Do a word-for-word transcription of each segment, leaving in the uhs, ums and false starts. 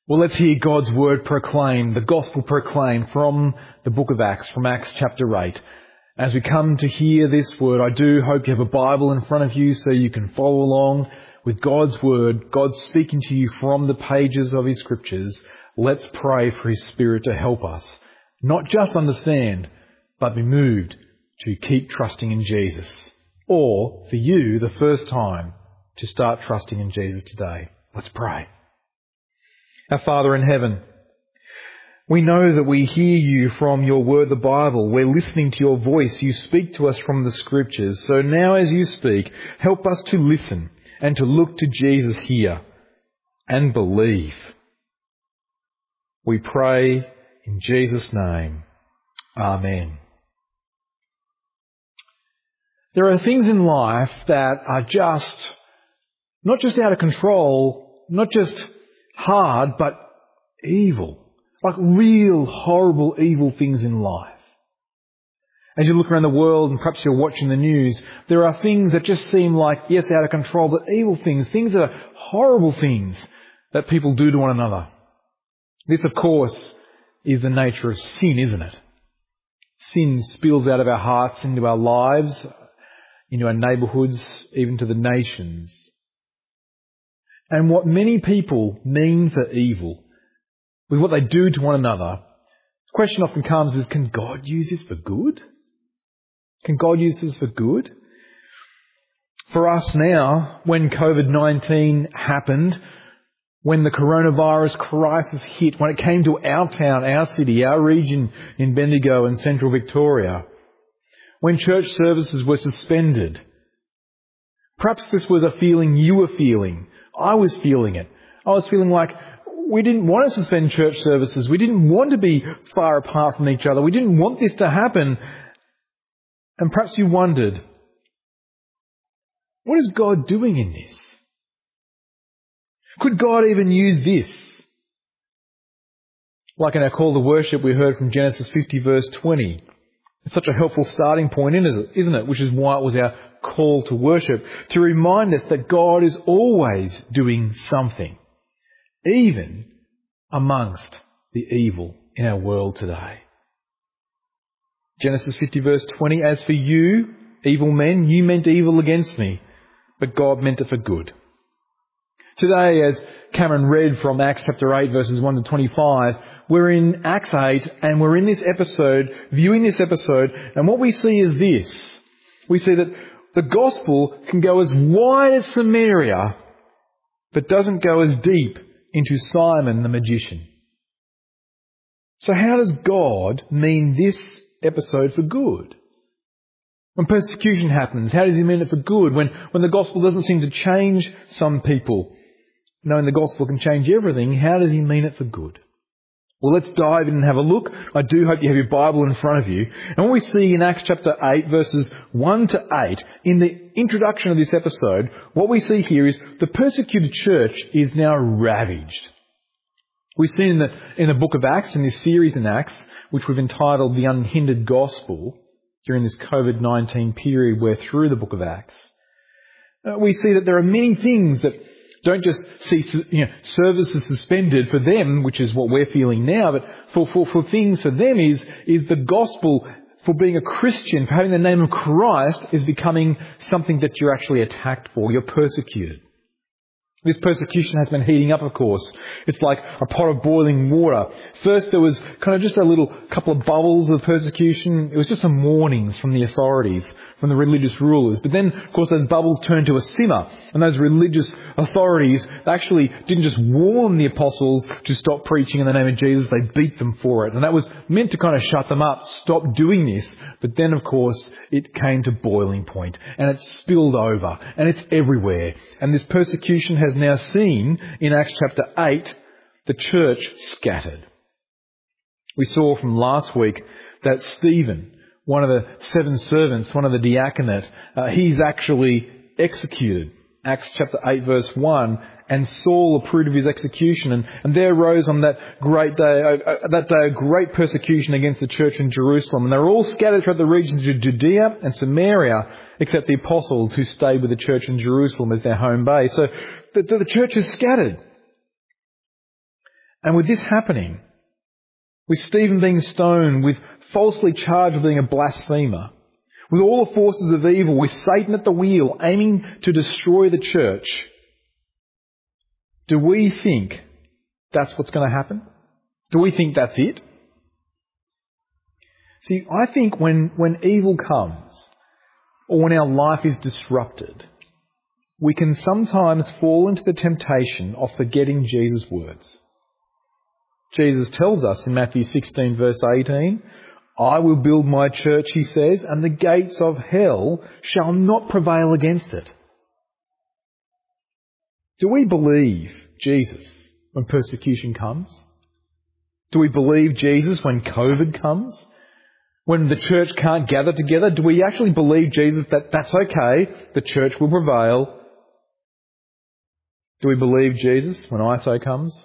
Well, let's hear God's word proclaimed, the gospel proclaimed from the book of Acts, from Acts chapter eight. As we come to hear this word, I do hope you have a Bible in front of you so you can follow along with God's word, God speaking to you from the pages of His scriptures. Let's pray for His Spirit to help us, not just understand, but be moved to keep trusting in Jesus. Or, for you, the first time, to start trusting in Jesus today. Let's pray. Our Father in heaven, we know that we hear you from your word, the Bible. We're listening to your voice. You speak to us from the scriptures. So now as you speak, help us to listen and to look to Jesus here and believe. We pray in Jesus' name. Amen. There are things in life that are just, not just out of control, not just hard, but evil. Like real, horrible, evil things in life. As you look around the world and perhaps you're watching the news, there are things that just seem like, yes, out of control, but evil things, things that are horrible things that people do to one another. This, of course, is the nature of sin, isn't it? Sin spills out of our hearts into our lives, into our neighbourhoods, even to the nations. And what many people mean for evil, with what they do to one another, the question often comes is, can God use this for good? Can God use this for good? For us now, when covid nineteen happened, when the coronavirus crisis hit, when it came to our town, our city, our region in Bendigo and central Victoria, when church services were suspended, perhaps this was a feeling you were feeling. I was feeling it. I was feeling like we didn't want to suspend church services. We didn't want to be far apart from each other. We didn't want this to happen. And perhaps you wondered, what is God doing in this? Could God even use this? Like in our call to worship, we heard from Genesis fifty verse twenty. It's such a helpful starting point, isn't it? Which is why it was our call to worship, to remind us that God is always doing something, even amongst the evil in our world today. Genesis fifty verse twenty, as for you, evil men, you meant evil against me, but God meant it for good. Today, as Cameron read from Acts chapter eight verses one to twenty-five, we're in Acts eight and we're in this episode, viewing this episode, and what we see is this. We see that the gospel can go as wide as Samaria, but doesn't go as deep into Simon the magician. So how does God mean this episode for good? When persecution happens, how does He mean it for good? When, when the gospel doesn't seem to change some people, knowing the gospel can change everything, how does He mean it for good? Well, let's dive in and have a look. I do hope you have your Bible in front of you. And what we see in Acts chapter eight, verses one to eight, in the introduction of this episode, what we see here is the persecuted church is now ravaged. We've seen in the, in the book of Acts, in this series in Acts, which we've entitled The Unhindered Gospel, during this covid nineteen period we're through the book of Acts, uh, we see that there are many things that don't just see, you know, services suspended for them, which is what we're feeling now, but for, for, for things for them is, is the gospel for being a Christian, for having the name of Christ, is becoming something that you're actually attacked for, you're persecuted. This persecution has been heating up, of course. It's like a pot of boiling water. First there was kind of just a little couple of bubbles of persecution. It was just some warnings from the authorities, from the religious rulers. But then, of course, those bubbles turned to a simmer. And those religious authorities actually didn't just warn the apostles to stop preaching in the name of Jesus, they beat them for it. And that was meant to kind of shut them up, stop doing this. But then, of course, it came to boiling point. And it spilled over. And it's everywhere. And this persecution has now seen, in Acts chapter eight, the church scattered. We saw from last week that Stephen, one of the seven servants, one of the diaconate, uh, he's actually executed. Acts chapter eight verse one, and Saul approved of his execution, and, and there arose on that great day, uh, that day a great persecution against the church in Jerusalem, and they were all scattered throughout the regions of Judea and Samaria, except the apostles who stayed with the church in Jerusalem as their home base. So the, the church is scattered. And with this happening, with Stephen being stoned, with falsely charged with being a blasphemer, with all the forces of evil, with Satan at the wheel, aiming to destroy the church, do we think that's what's going to happen? Do we think that's it? See, I think when, when evil comes, or when our life is disrupted, we can sometimes fall into the temptation of forgetting Jesus' words. Jesus tells us in Matthew sixteen verse eighteen, I will build my church, he says, and the gates of hell shall not prevail against it. Do we believe Jesus when persecution comes? Do we believe Jesus when COVID comes? When the church can't gather together? Do we actually believe Jesus that that's okay, the church will prevail? Do we believe Jesus when I S O comes?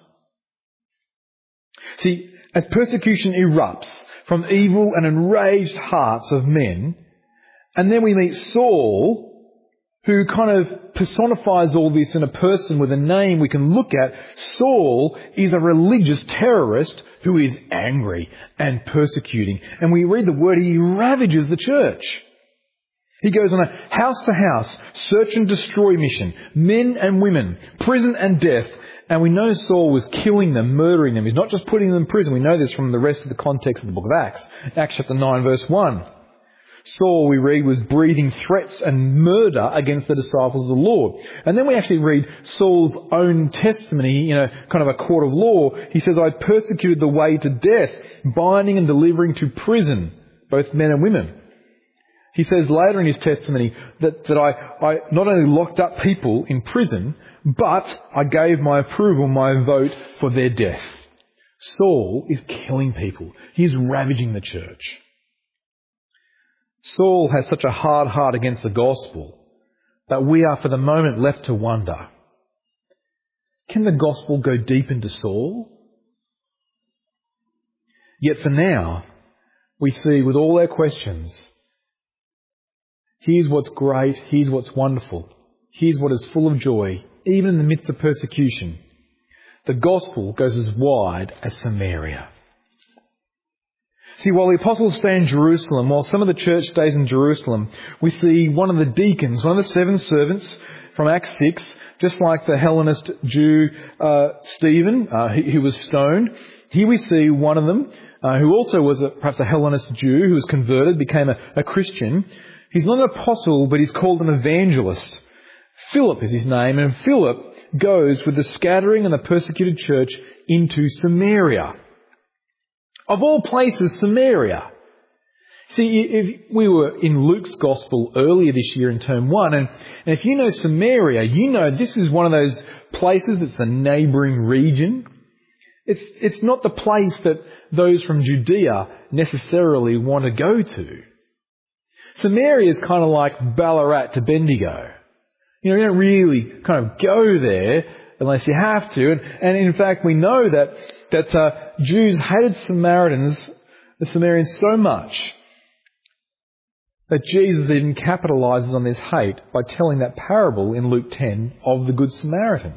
See, as persecution erupts from evil and enraged hearts of men, and then we meet Saul, who kind of personifies all this in a person with a name we can look at. Saul is a religious terrorist who is angry and persecuting. And we read the word, he ravages the church. He goes on a house-to-house, search and destroy mission, men and women, prison and death. And we know Saul was killing them, murdering them. He's not just putting them in prison. We know this from the rest of the context of the book of Acts. Acts chapter nine verse one. Saul, we read, was breathing threats and murder against the disciples of the Lord. And then we actually read Saul's own testimony in a kind of a court of law. He says, I persecuted the way to death, binding and delivering to prison, both men and women. He says later in his testimony that, that I, I not only locked up people in prison, but I gave my approval, my vote for their death. Saul is killing people. He's ravaging the church. Saul has such a hard heart against the gospel that we are for the moment left to wonder, can the gospel go deep into Saul? Yet for now, we see with all our questions, here's what's great, here's what's wonderful, here's what is full of joy, even in the midst of persecution. The gospel goes as wide as Samaria. See, while the apostles stay in Jerusalem, while some of the church stays in Jerusalem, we see one of the deacons, one of the seven servants from Acts six, just like the Hellenist Jew uh, Stephen, uh, he, he was stoned. Here we see one of them, uh, who also was a, perhaps a Hellenist Jew, who was converted, became a, a Christian. He's not an apostle, but he's called an evangelist. Philip is his name, and Philip goes with the scattering and the persecuted church into Samaria. Of all places, Samaria. See, if we were in Luke's Gospel earlier this year in term one, and, and if you know Samaria, you know this is one of those places, it's the neighbouring region. It's, it's not the place that those from Judea necessarily want to go to. Samaria is kind of like Ballarat to Bendigo. You know, you don't really kind of go there unless you have to. And, and in fact, we know that that uh, Jews hated Samaritans, the Samaritans, so much that Jesus even capitalises on this hate by telling that parable in Luke ten of the Good Samaritan.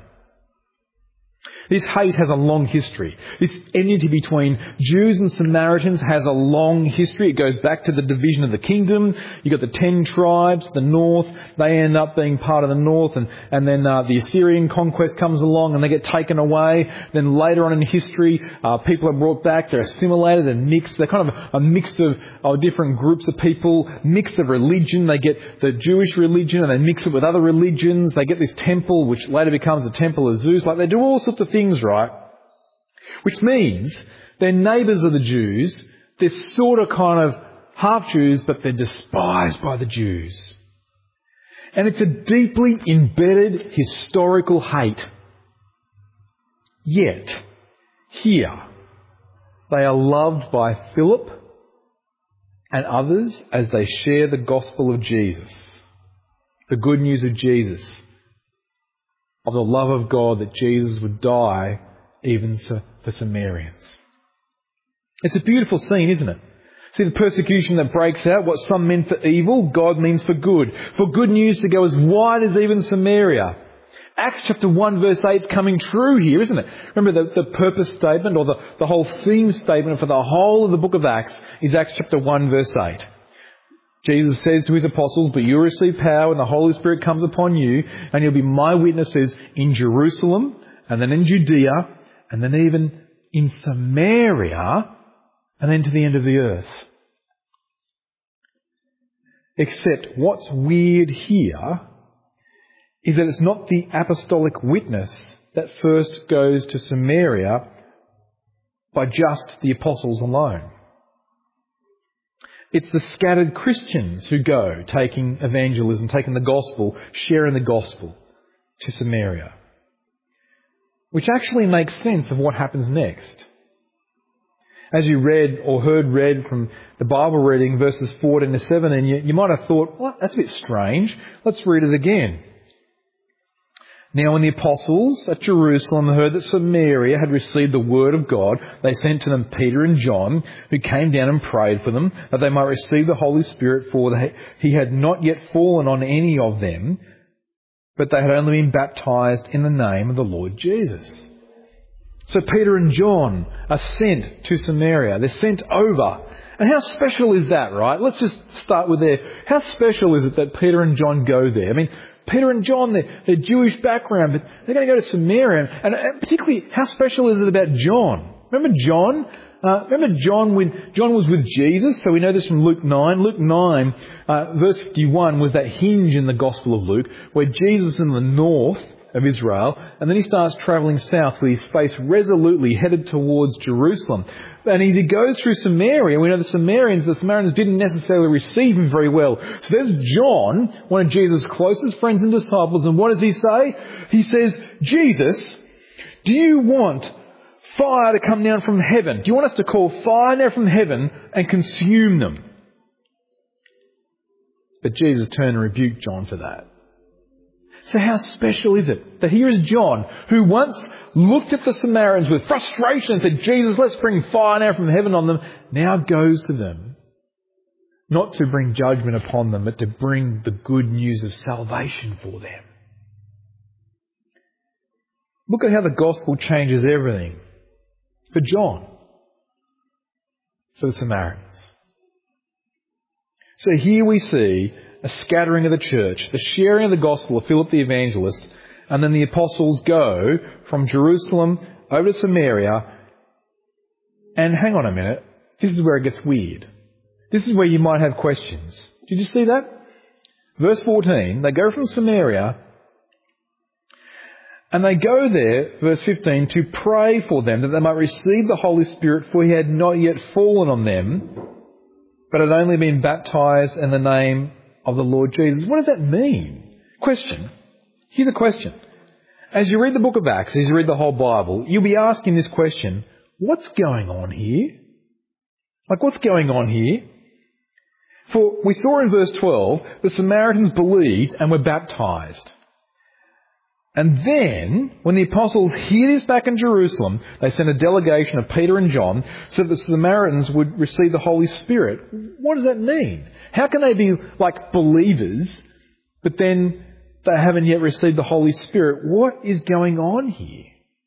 This hate has a long history. This enmity between Jews and Samaritans has a long history. It goes back to the division of the kingdom. You've got the ten tribes, the north. They end up being part of the north. And, and then uh, the Assyrian conquest comes along and they get taken away. Then later on in history, uh, people are brought back. They're assimilated and mixed. They're kind of a mix of, of different groups of people, mix of religion. They get the Jewish religion and they mix it with other religions. They get this temple, which later becomes a temple of Zeus. Like they do all sorts of things. Things, right? Which means they're neighbours of the Jews. They're sort of kind of half Jews, but they're despised by the Jews. And it's a deeply embedded historical hate. Yet, here, they are loved by Philip and others as they share the gospel of Jesus, the good news of Jesus, of the love of God, that Jesus would die even for Samaritans. It's a beautiful scene, isn't it? See the persecution that breaks out, what some meant for evil, God means for good. For good news to go as wide as even Samaria. Acts chapter one verse eight is coming true here, isn't it? Remember the, the purpose statement or the, the whole theme statement for the whole of the book of Acts is Acts chapter one verse eight. Jesus says to his apostles, "But you'll receive power when the Holy Spirit comes upon you, and you'll be my witnesses in Jerusalem, and then in Judea, and then even in Samaria, and then to the end of the earth." Except what's weird here is that it's not the apostolic witness that first goes to Samaria by just the apostles alone. It's the scattered Christians who go, taking evangelism, taking the gospel, sharing the gospel to Samaria. Which actually makes sense of what happens next. As you read or heard read from the Bible reading, verses fourteen to seventeen, you, you might have thought, well, that's a bit strange. Let's read it again. "Now when the apostles at Jerusalem heard that Samaria had received the word of God, they sent to them Peter and John, who came down and prayed for them, that they might receive the Holy Spirit, for he had not yet fallen on any of them, but they had only been baptized in the name of the Lord Jesus." So Peter and John are sent to Samaria. They're sent over. And how special is that, right? Let's just start with there. How special is it that Peter and John go there? I mean, Peter and John, they're, they're Jewish background, but they're going to go to Samaria. And, and particularly, how special is it about John? Remember John? Uh, remember John when John was with Jesus? So we know this from Luke nine. Luke nine, uh, verse fifty-one was that hinge in the Gospel of Luke where Jesus is in the north of Israel, and then he starts travelling south with his face resolutely headed towards Jerusalem. And as he goes through Samaria, we know the Samaritans, the Samaritans didn't necessarily receive him very well. So there's John, one of Jesus' closest friends and disciples, and what does he say? He says, "Jesus, do you want fire to come down from heaven? Do you want us to call fire down from heaven and consume them?" But Jesus turned and rebuked John for that. So how special is it that here is John, who once looked at the Samaritans with frustration and said, "Jesus, let's bring fire now from heaven on them," now goes to them, not to bring judgment upon them, but to bring the good news of salvation for them. Look at how the gospel changes everything for John, for the Samaritans. So here we see a scattering of the church, the sharing of the gospel of Philip the evangelist, and then the apostles go from Jerusalem over to Samaria. And hang on a minute, this is where it gets weird. This is where you might have questions. Did you see that? Verse fourteen, they go from Samaria and they go there, verse fifteen, to pray for them that they might receive the Holy Spirit, for he had not yet fallen on them, but had only been baptized in the name of the Lord Jesus. What does that mean? Question. Here's a question. As you read the book of Acts, as you read the whole Bible, you'll be asking this question, what's going on here? Like, what's going on here? For we saw in verse twelve, the Samaritans believed and were baptized. And then, when the apostles hear this back in Jerusalem, they sent a delegation of Peter and John so that the Samaritans would receive the Holy Spirit. What does that mean? How can they be like believers, but then they haven't yet received the Holy Spirit? What is going on here?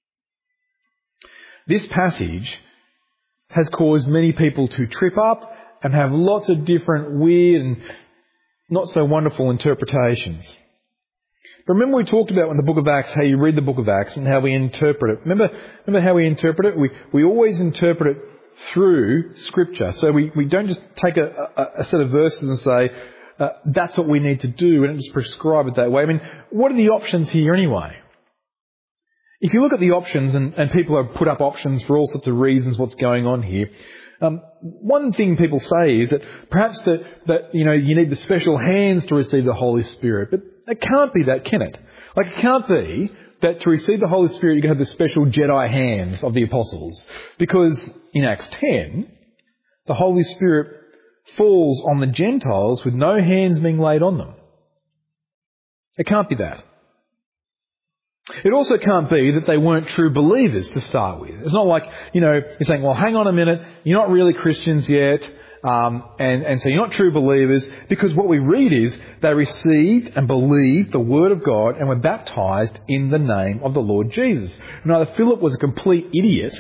This passage has caused many people to trip up and have lots of different weird and not so wonderful interpretations. But remember we talked about in the book of Acts, how you read the book of Acts and how we interpret it. Remember, remember how we interpret it? We, we always interpret it through Scripture. So we, we don't just take a, a, a set of verses and say, uh, that's what we need to do, and just prescribe it that way. I mean, what are the options here anyway? If you look at the options, and, and people have put up options for all sorts of reasons what's going on here, um, one thing people say is that perhaps that, that, you know, you need the special hands to receive the Holy Spirit, but it can't be that, can it? Like, it can't be that to receive the Holy Spirit you can have the special Jedi hands of the apostles. Because in Acts ten, the Holy Spirit falls on the Gentiles with no hands being laid on them. It can't be that. It also can't be that they weren't true believers to start with. It's not like, you know, you're saying, well, hang on a minute, you're not really Christians yet, Um, and, and so you're not true believers, because what we read is they received and believed the word of God and were baptised in the name of the Lord Jesus. And either Philip was a complete idiot,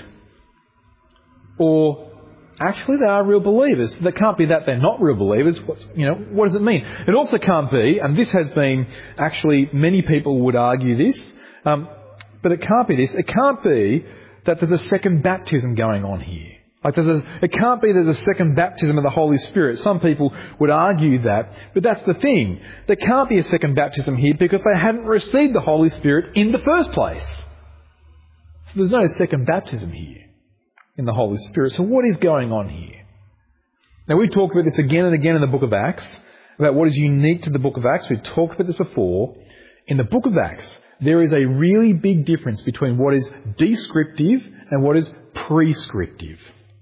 or actually they are real believers. That can't be that they're not real believers. What's, you know, what does it mean? It also can't be, and this has been, actually many people would argue this, um, but it can't be this. It can't be that there's a second baptism going on here. Like there's a, it can't be there's a second baptism of the Holy Spirit. Some people would argue that, but that's the thing. There can't be a second baptism here because they hadn't received the Holy Spirit in the first place. So there's no second baptism here in the Holy Spirit. So what is going on here? Now we've talked about this again and again in the book of Acts, about what is unique to the book of Acts. We've talked about this before. In the book of Acts, there is a really big difference between what is descriptive and what is prescriptive.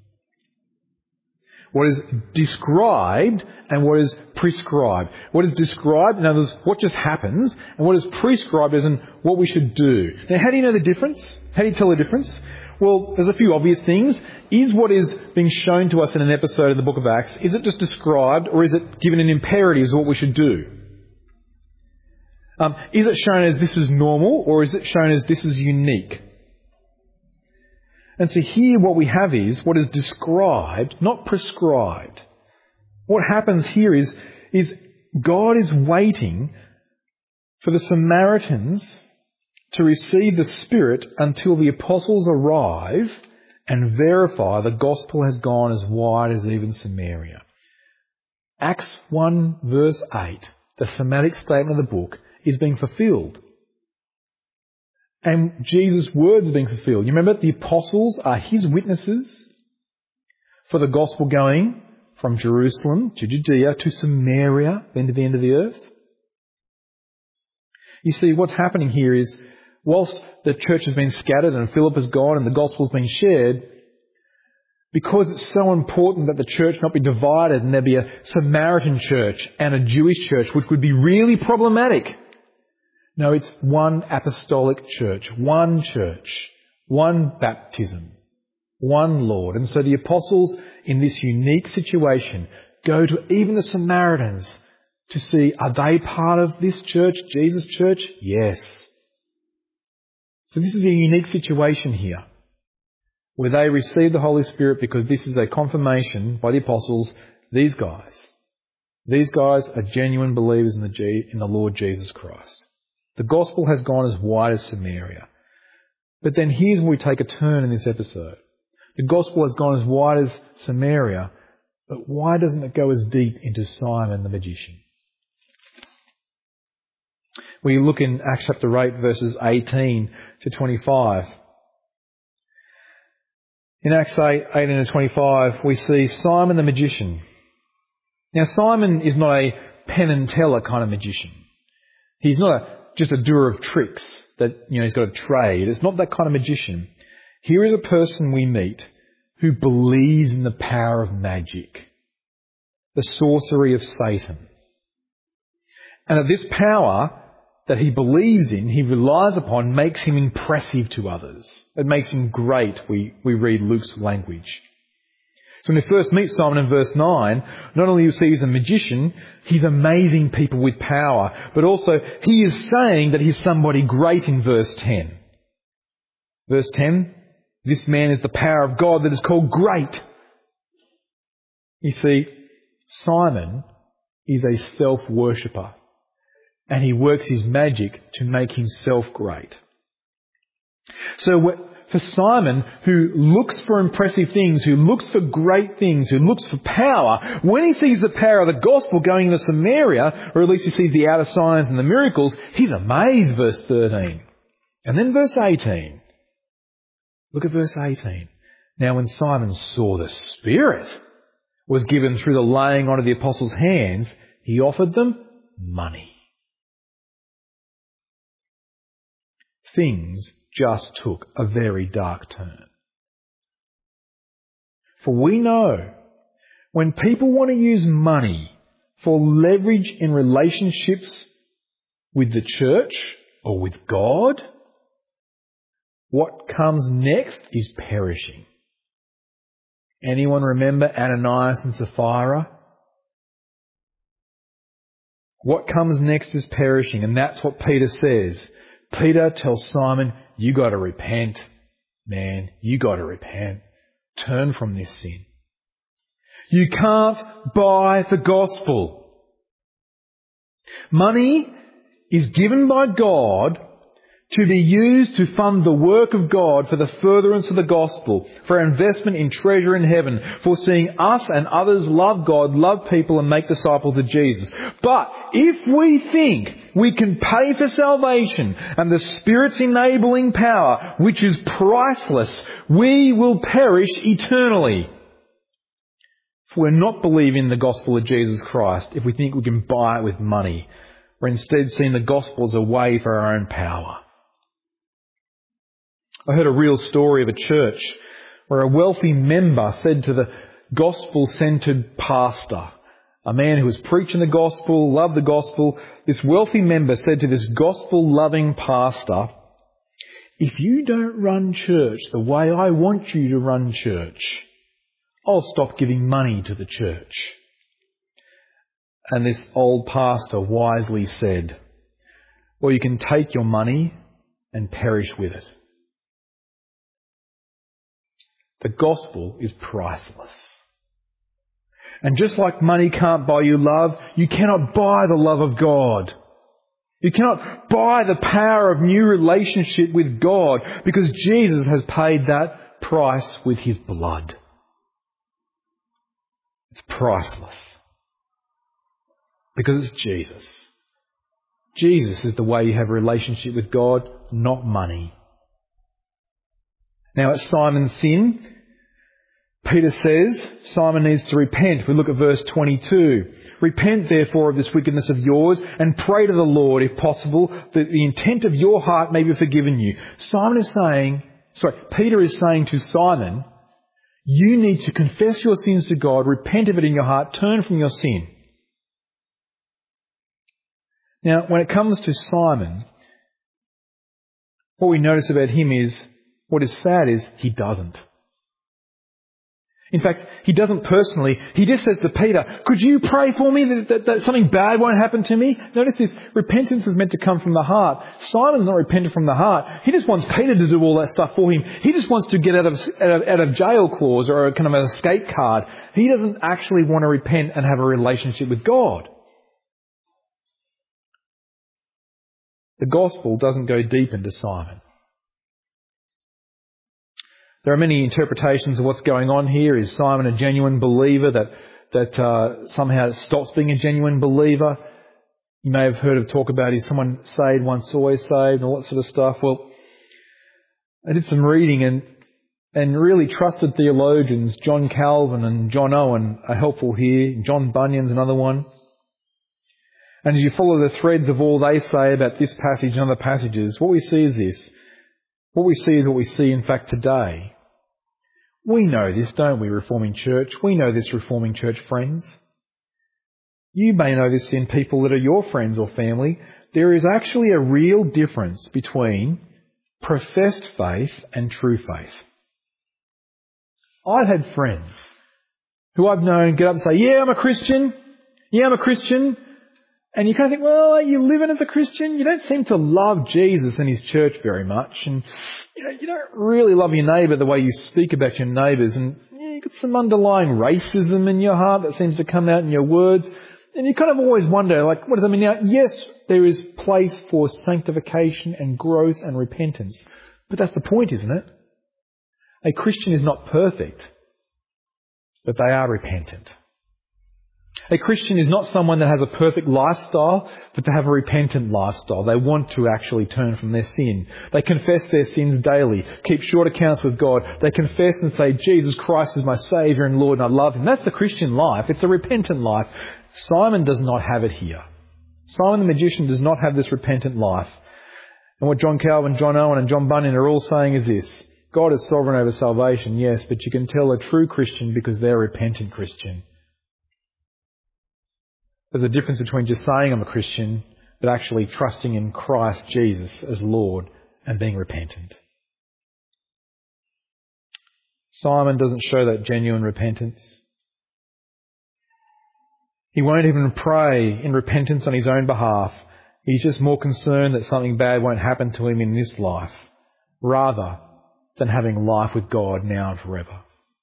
What is described and what is prescribed. What is described, in other words, what just happens, and what is prescribed as in what we should do. Now, how do you know the difference? How do you tell the difference? Well, there's a few obvious things. Is what is being shown to us in an episode of the book of Acts, is it just described, or is it given an imperative as what we should do? Um, is it shown as this is normal, or is it shown as this is unique? And so here what we have is what is described, not prescribed. What happens here is, is God is waiting for the Samaritans to receive the Spirit until the apostles arrive and verify the gospel has gone as wide as even Samaria. Acts one verse eight, the thematic statement of the book, is being fulfilled. And Jesus' words are being fulfilled. You remember, the apostles are his witnesses for the gospel going from Jerusalem to Judea to Samaria, then to the end of the earth. You see, what's happening here is, whilst the church has been scattered and Philip has gone and the gospel has been shared, because it's so important that the church not be divided and there be a Samaritan church and a Jewish church, which would be really problematic. No, it's one apostolic church, one church, one baptism, one Lord. And so the apostles in this unique situation go to even the Samaritans to see, are they part of this church, Jesus' church? Yes. So this is a unique situation here, where they receive the Holy Spirit because this is a confirmation by the apostles, these guys, these guys are genuine believers in the, G, in the Lord Jesus Christ. The gospel has gone as wide as Samaria. But then here's where we take a turn in this episode. The gospel has gone as wide as Samaria, but why doesn't it go as deep into Simon the magician? We look in Acts chapter eight, verses eighteen to twenty-five. In Acts eight, eighteen to twenty-five, we see Simon the magician. Now, Simon is not a Penn and Teller kind of magician. He's not a just a doer of tricks that, you know, he's got a trade. It's not that kind of magician. Here is a person we meet who believes in the power of magic, the sorcery of Satan. And that this power that he believes in, he relies upon, makes him impressive to others. It makes him great, we, we read Luke's language. So when we first meet Simon in verse nine, not only do you see he's a magician, he's amazing people with power, but also he is saying that he's somebody great in verse ten. Verse ten, this man is the power of God that is called great. You see, Simon is a self-worshipper, and he works his magic to make himself great. So for Simon, who looks for impressive things, who looks for great things, who looks for power, when he sees the power of the gospel going into Samaria, or at least he sees the outer signs and the miracles, he's amazed, verse thirteen. And then verse eighteen. Look at verse eighteen. Now when Simon saw the Spirit was given through the laying on of the apostles' hands, he offered them money. Things just took a very dark turn. For we know when people want to use money for leverage in relationships with the church or with God, what comes next is perishing. Anyone remember Ananias and Sapphira? What comes next is perishing, and that's what Peter says. Peter tells Simon, you got to repent, man. You got to repent. Turn from this sin. You can't buy the gospel. Money is given by God to be used to fund the work of God for the furtherance of the gospel, for investment in treasure in heaven, for seeing us and others love God, love people and make disciples of Jesus. But if we think we can pay for salvation and the Spirit's enabling power, which is priceless, we will perish eternally. If we're not believing the gospel of Jesus Christ, if we think we can buy it with money, we're instead seeing the gospel as a way for our own power. I heard a real story of a church where a wealthy member said to the gospel-centred pastor, a man who was preaching the gospel, loved the gospel, this wealthy member said to this gospel-loving pastor, if you don't run church the way I want you to run church, I'll stop giving money to the church. And this old pastor wisely said, well, you can take your money and perish with it. The gospel is priceless. And just like money can't buy you love, you cannot buy the love of God. You cannot buy the power of new relationship with God, because Jesus has paid that price with his blood. It's priceless. Because it's Jesus. Jesus is the way you have a relationship with God, not money. Now at Simon's sin, Peter says Simon needs to repent. We look at verse twenty-two. Repent therefore of this wickedness of yours and pray to the Lord, if possible, that the intent of your heart may be forgiven you. Simon is saying, sorry, Peter is saying to Simon, you need to confess your sins to God, repent of it in your heart, turn from your sin. Now, when it comes to Simon, what we notice about him is, what is sad is he doesn't. In fact, he doesn't personally. He just says to Peter, could you pray for me that, that, that something bad won't happen to me? Notice this, repentance is meant to come from the heart. Simon's not repentant from the heart. He just wants Peter to do all that stuff for him. He just wants to get out of, out of, out of jail clause or a kind of an escape card. He doesn't actually want to repent and have a relationship with God. The gospel doesn't go deep into Simon. There are many interpretations of what's going on here. Is Simon a genuine believer that that uh, somehow stops being a genuine believer? You may have heard of talk about is someone saved once, always saved, and all that sort of stuff. Well, I did some reading and and really trusted theologians, John Calvin and John Owen, are helpful here. John Bunyan's another one. And as you follow the threads of all they say about this passage and other passages, what we see is this. What we see is what we see, in fact, today. We know this, don't we, Reforming Church? We know this, Reforming Church friends. You may know this in people that are your friends or family. There is actually a real difference between professed faith and true faith. I've had friends who I've known get up and say, yeah, I'm a Christian. Yeah, I'm a Christian. And you kind of think, well, are you living as a Christian? You don't seem to love Jesus and his church very much. And you know, you don't really love your neighbour the way you speak about your neighbours. And you know, you've got some underlying racism in your heart that seems to come out in your words. And you kind of always wonder, like, what does that mean now? Yes, there is place for sanctification and growth and repentance. But that's the point, isn't it? A Christian is not perfect, but they are repentant. A Christian is not someone that has a perfect lifestyle, but to have a repentant lifestyle. They want to actually turn from their sin. They confess their sins daily, keep short accounts with God. They confess and say, Jesus Christ is my Saviour and Lord and I love Him. That's the Christian life. It's a repentant life. Simon does not have it here. Simon the magician does not have this repentant life. And what John Calvin, John Owen and John Bunyan are all saying is this. God is sovereign over salvation, yes, but you can tell a true Christian because they're a repentant Christian. There's a difference between just saying I'm a Christian, but actually trusting in Christ Jesus as Lord and being repentant. Simon doesn't show that genuine repentance. He won't even pray in repentance on his own behalf. He's just more concerned that something bad won't happen to him in this life, rather than having life with God now and forever.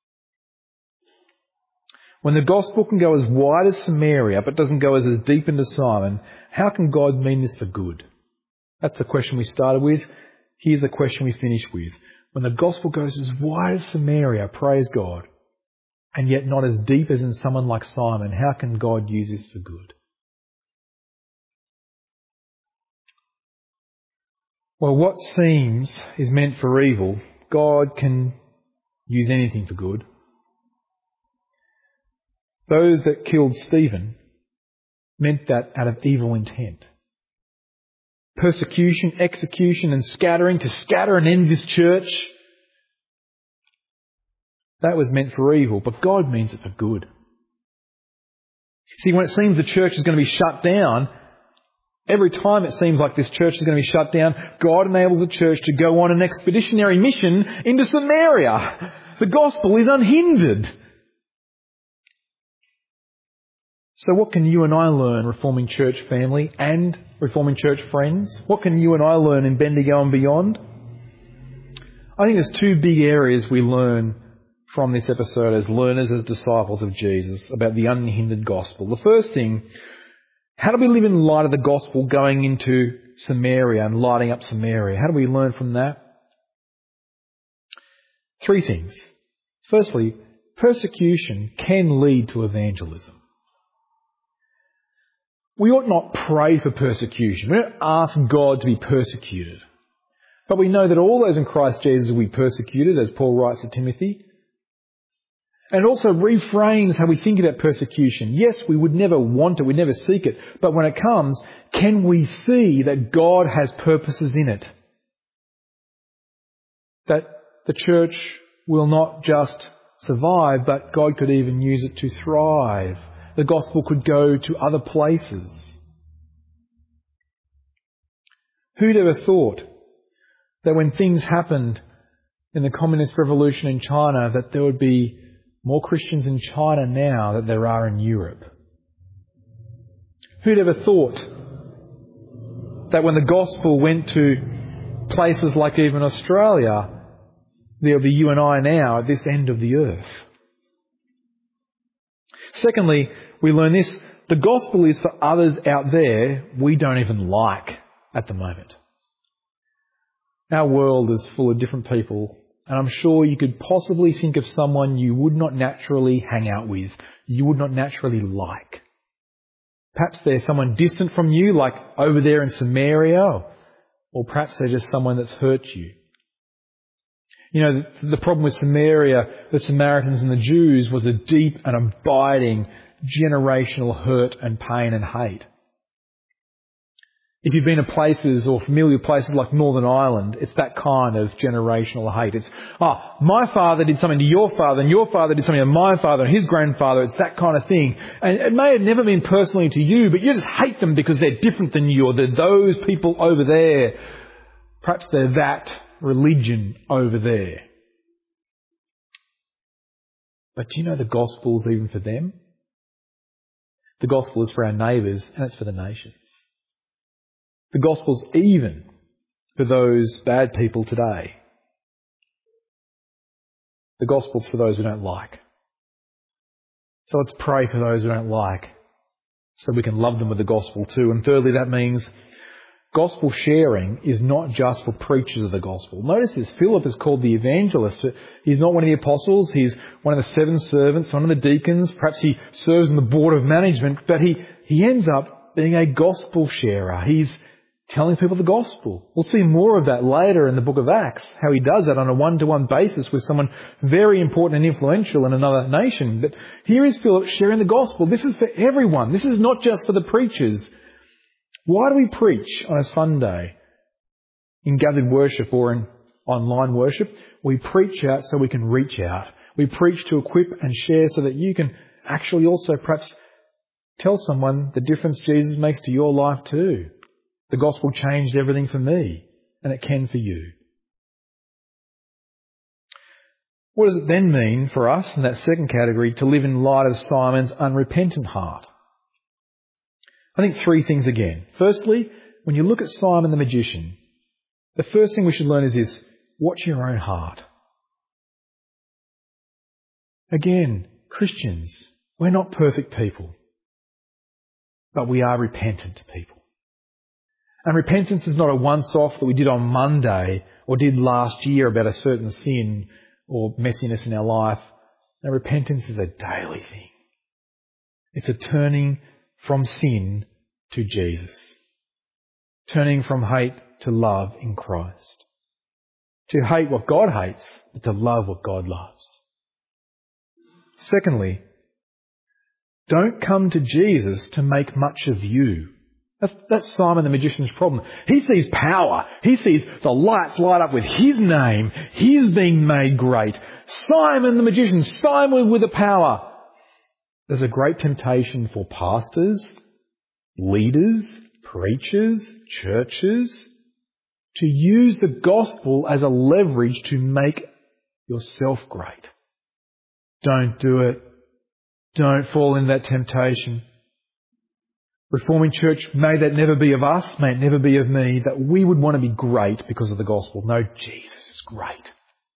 When the gospel can go as wide as Samaria but doesn't go as, as deep into Simon, how can God mean this for good? That's the question we started with. Here's the question we finish with. When the gospel goes as wide as Samaria, praise God, and yet not as deep as in someone like Simon, how can God use this for good? Well, what seems is meant for evil, God can use anything for good. Those that killed Stephen meant that out of evil intent. Persecution, execution and scattering to scatter and end this church, that was meant for evil, but God means it for good. See, when it seems the church is going to be shut down, every time it seems like this church is going to be shut down, God enables the church to go on an expeditionary mission into Samaria. The gospel is unhindered. So what can you and I learn, Reforming Church family and Reforming Church friends? What can you and I learn in Bendigo and beyond? I think there's two big areas we learn from this episode as learners, as disciples of Jesus, about the unhindered gospel. The first thing, how do we live in light of the gospel going into Samaria and lighting up Samaria? How do we learn from that? Three things. Firstly, persecution can lead to evangelism. We ought not pray for persecution. We don't ask God to be persecuted. But we know that all those in Christ Jesus will be persecuted, as Paul writes to Timothy. And it also reframes how we think about persecution. Yes, we would never want it, we'd never seek it. But when it comes, can we see that God has purposes in it? That the church will not just survive, but God could even use it to thrive. The gospel could go to other places. Who'd ever thought that when things happened in the communist revolution in China, that there would be more Christians in China now than there are in Europe? Who'd ever thought that when the gospel went to places like even Australia, there'll be you and I now at this end of the earth? Secondly, we learn this, the gospel is for others out there we don't even like at the moment. Our world is full of different people, and I'm sure you could possibly think of someone you would not naturally hang out with, you would not naturally like. Perhaps they're someone distant from you, like over there in Samaria, or perhaps they're just someone that's hurt you. You know, the, the problem with Samaria, the Samaritans and the Jews, was a deep and abiding generational hurt and pain and hate. If you've been to places or familiar places like Northern Ireland, it's that kind of generational hate. It's, oh, my father did something to your father and your father did something to my father and his grandfather. It's that kind of thing. And it may have never been personally to you, but you just hate them because they're different than you, or they're those people over there. Perhaps they're that religion over there. But do you know the gospel's even for them? The gospel is for our neighbours and it's for the nations. The gospel's even for those bad people today. The gospel's for those we don't like. So let's pray for those we don't like so we can love them with the gospel too. And thirdly, that means gospel sharing is not just for preachers of the gospel. Notice this, Philip is called the evangelist. He's not one of the apostles. He's one of the seven servants, one of the deacons. Perhaps he serves on the board of management, but he, he ends up being a gospel sharer. He's telling people the gospel. We'll see more of that later in the book of Acts, how he does that on a one-to-one basis with someone very important and influential in another nation. But here is Philip sharing the gospel. This is for everyone. This is not just for the preachers. Why do we preach on a Sunday in gathered worship or in online worship? We preach out so we can reach out. We preach to equip and share so that you can actually also perhaps tell someone the difference Jesus makes to your life too. The gospel changed everything for me, and it can for you. What does it then mean for us, in that second category, to live in light of Simon's unrepentant heart? I think three things again. Firstly, when you look at Simon the magician, the first thing we should learn is this: watch your own heart. Again, Christians, we're not perfect people, but we are repentant people. And repentance is not a once-off that we did on Monday or did last year about a certain sin or messiness in our life. No, repentance is a daily thing. It's a turning from sin to Jesus. Turning from hate to love in Christ. To hate what God hates, but to love what God loves. Secondly, don't come to Jesus to make much of you. That's, that's Simon the magician's problem. He sees power. He sees the lights light up with his name. He's being made great. Simon the magician, Simon with the power. There's a great temptation for pastors, leaders, preachers, churches to use the gospel as a leverage to make yourself great. Don't do it. Don't fall in that temptation. Reforming Church, may that never be of us, may it never be of me, that we would want to be great because of the gospel. No, Jesus is great.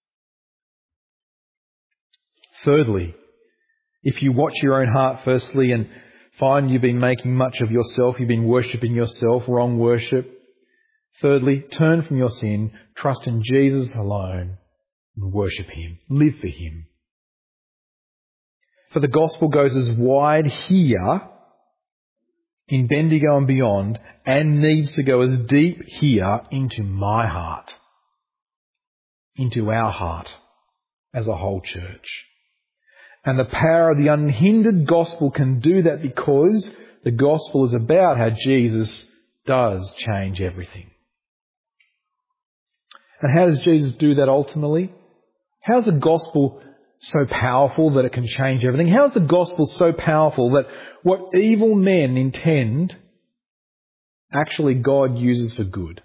Thirdly, if you watch your own heart firstly and find you've been making much of yourself, you've been worshipping yourself, wrong worship. Thirdly, turn from your sin, trust in Jesus alone, and worship Him. Live for Him. For the gospel goes as wide here in Bendigo and beyond, and needs to go as deep here into my heart, into our heart as a whole church. And the power of the unhindered gospel can do that because the gospel is about how Jesus does change everything. And how does Jesus do that ultimately? How is the gospel so powerful that it can change everything? How is the gospel so powerful that what evil men intend, actually God uses for good?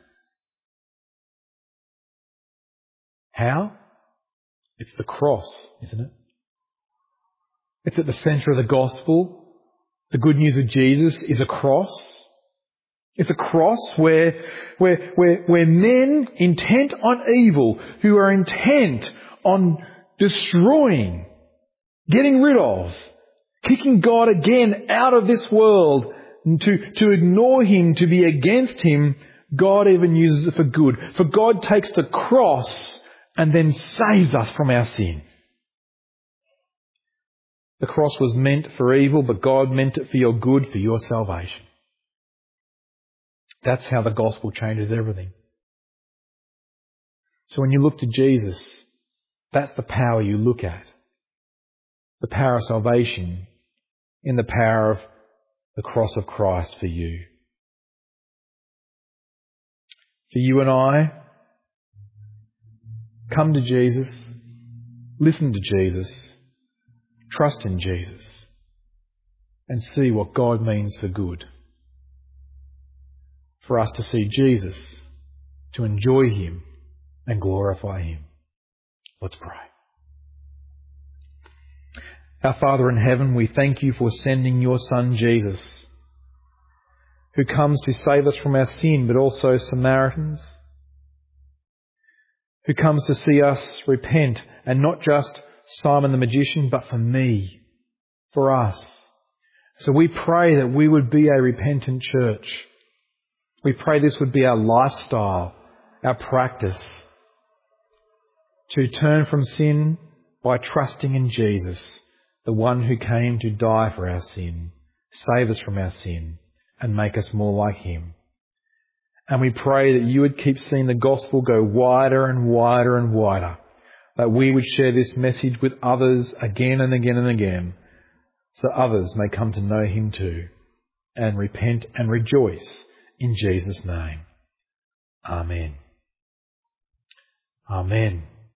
How? It's the cross, isn't it? It's at the centre of the gospel. The good news of Jesus is a cross. It's a cross where, where, where, where men intent on evil, who are intent on destroying, getting rid of, kicking God again out of this world, to, to ignore Him, to be against Him, God even uses it for good. For God takes the cross and then saves us from our sin. The cross was meant for evil, but God meant it for your good, for your salvation. That's how the gospel changes everything. So when you look to Jesus, that's the power you look at. The power of salvation in the power of the cross of Christ for you. For you and I, come to Jesus, listen to Jesus, trust in Jesus, and see what God means for good. For us to see Jesus, to enjoy Him and glorify Him. Let's pray. Our Father in heaven, we thank You for sending Your Son Jesus, who comes to save us from our sin, but also Samaritans, who comes to see us repent, and not just Simon the magician, but for me, for us. So we pray that we would be a repentant church. We pray this would be our lifestyle, our practice, to turn from sin by trusting in Jesus, the one who came to die for our sin, save us from our sin, and make us more like Him. And we pray that You would keep seeing the gospel go wider and wider and wider, that we would share this message with others again and again and again, so others may come to know Him too, and repent and rejoice in Jesus' name. Amen. Amen.